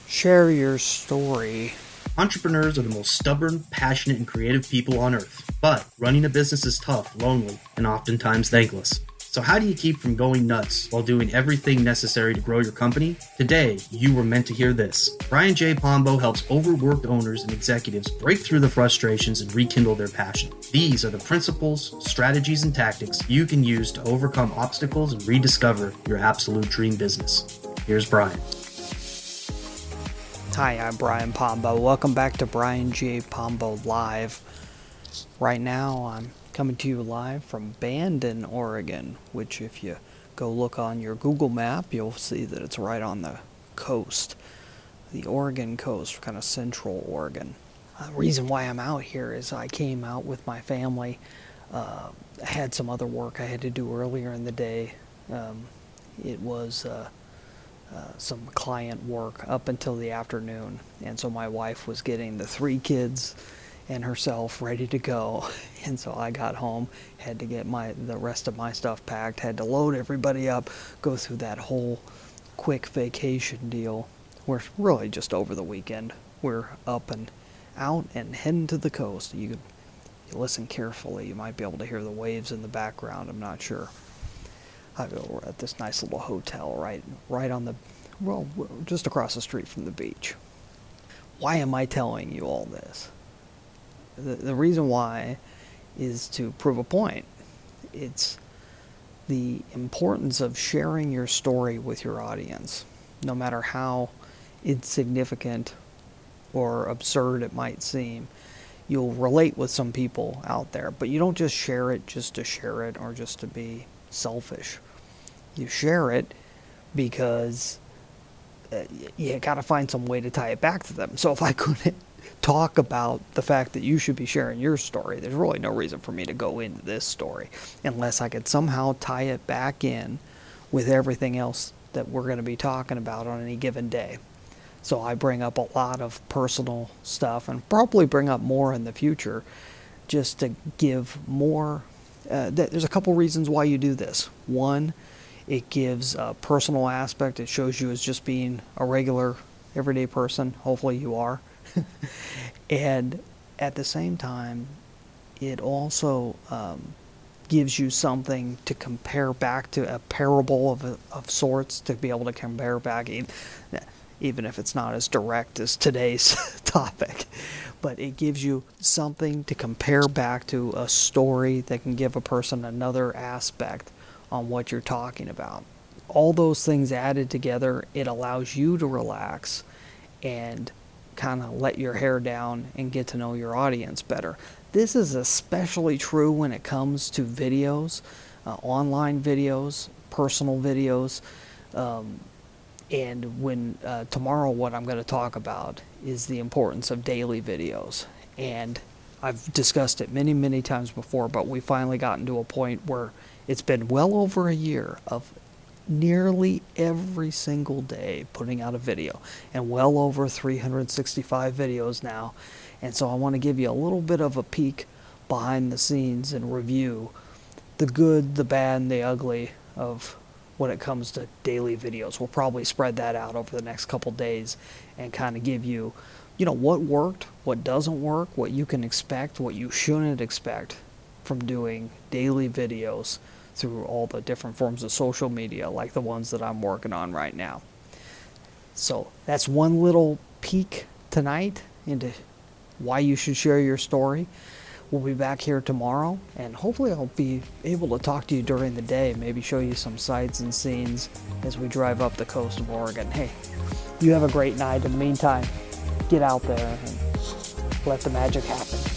Share your story. Entrepreneurs are the most stubborn, passionate, and creative people on earth. But running a business is tough, lonely, and oftentimes thankless. So how do you keep from going nuts while doing everything necessary to grow your company? Today, you were meant to hear this. Brian J. Pombo helps overworked owners and executives break through the frustrations and rekindle their passion. These are the principles, strategies, and tactics you can use to overcome obstacles and rediscover your absolute dream business. Here's Brian. Hi, I'm Brian Pombo. Welcome back to Brian J. Pombo Live. Right now, I'm coming to you live from Bandon, Oregon, which if you go look on your Google map, you'll see that it's right on the coast, the Oregon coast, kind of central Oregon. The reason why I'm out here is I came out with my family. I had some other work I had to do earlier in the day. It was some client work up until the afternoon, and so my wife was getting the 3 kids and herself ready to go, and so I got home, had to get the rest of my stuff packed, had to load everybody up, go through that whole quick vacation deal. We're really just over the weekend. We're up and out and heading to the coast. You listen carefully, you might be able to hear the waves in the background, I'm not sure. We're at this nice little hotel right on just across the street from the beach. Why am I telling you all this? The reason why is to prove a point. It's the importance of sharing your story with your audience, no matter how insignificant or absurd it might seem. You'll relate with some people out there, but you don't just share it just to share it or just to be selfish. You share it because you got to find some way to tie it back to them. So if I couldn't talk about the fact that you should be sharing your story, there's really no reason for me to go into this story unless I could somehow tie it back in with everything else that we're going to be talking about on any given day. So I bring up a lot of personal stuff and probably bring up more in the future just to give more. There's a couple reasons why you do this. One, it gives a personal aspect. It shows you as just being a regular, everyday person. Hopefully you are. And at the same time, it also gives you something to compare back to, a parable of sorts, to be able to compare back, even if it's not as direct as today's topic. But it gives you something to compare back to, a story that can give a person another aspect on what you're talking about. All those things added together, it allows you to relax and kind of let your hair down and get to know your audience better. This is especially true when it comes to videos, online videos, personal videos, and when tomorrow what I'm going to talk about is the importance of daily videos. And I've discussed it many, many times before, but we finally gotten to a point where it's been well over a year of nearly every single day putting out a video, and well over 365 videos now. And so I want to give you a little bit of a peek behind the scenes and review the good, the bad, and the ugly of when it comes to daily videos. We'll probably spread that out over the next couple days and kind of give you, what worked, what doesn't work, what you can expect, what you shouldn't expect from doing daily videos through all the different forms of social media like the ones that I'm working on right now. So that's one little peek tonight into why you should share your story. We'll be back here tomorrow, and hopefully I'll be able to talk to you during the day, maybe show you some sights and scenes as we drive up the coast of Oregon. Hey, you have a great night. In the meantime, get out there and let the magic happen.